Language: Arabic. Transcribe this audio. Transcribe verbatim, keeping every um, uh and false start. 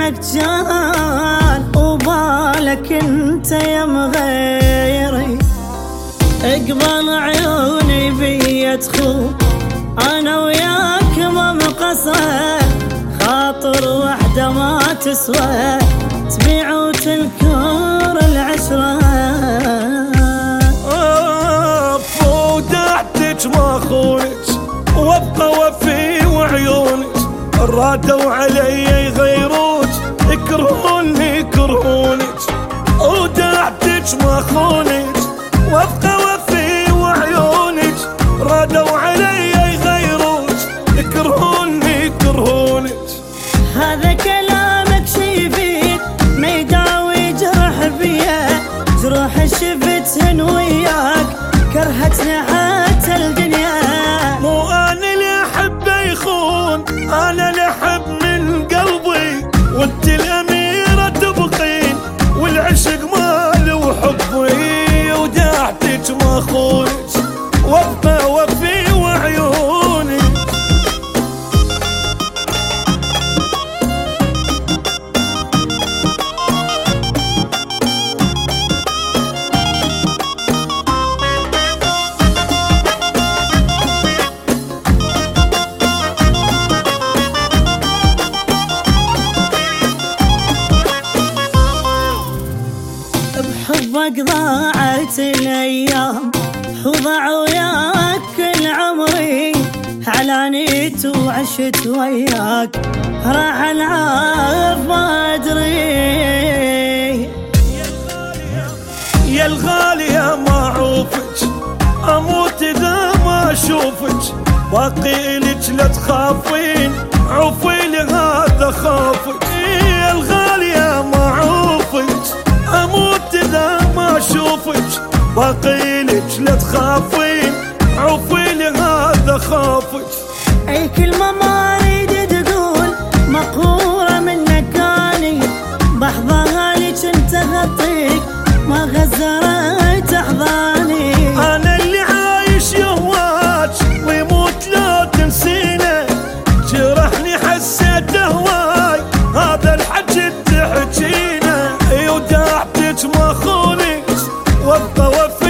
عنك جان وبالك انت يا مغيري. اقبل عيوني بي تخون انا وياك ما مقصر، خاطر وحده ما تسوى تبيع وتنكر العشرة. فودعتك ما خونك وابقى وفي وعيونك، رادوا علي يغيروك يكرهوني يكرهونك. ودعتك ما خونك وابقى وفي وعيونك، رادوا علي يغيروك يكرهوني يكرهونك. هذا كلامك شي فيك ما يداوي جرح بيا، جروح شفتهن وياك كرهتني حتى الدنيا. مو انا اللي احب يخون، انا اللي احب من قلبي، وانت الاميرة تبقين والعشق مالي وحبي. ودعتك ما خونك وابقى وفي وعيوني. بحبك ضاعت الايام وضاع وياك كل عمري، علانيت وعشت وياك راح العاف ما ادري. يا الغالية ما اعوفك اموت اذا ما اشوفك، باقي لك لا تخافين عوفي لي هذا خافك. يا الغالية ما اعوفك اموت اذا ما اشوفك، باقي لك لا تخافين عوفي لي هذا خافك. اي كلمة ما اريد تقول مقهورة منك اني، بحظاها لك انت غطيك ما غزرت احضاني. انا اللي عايش يهواك ويموت لا تنسينا، جرحني حسيت هواي هذا الحكي تحكينا. ودعتك ما خونك وابقى وفي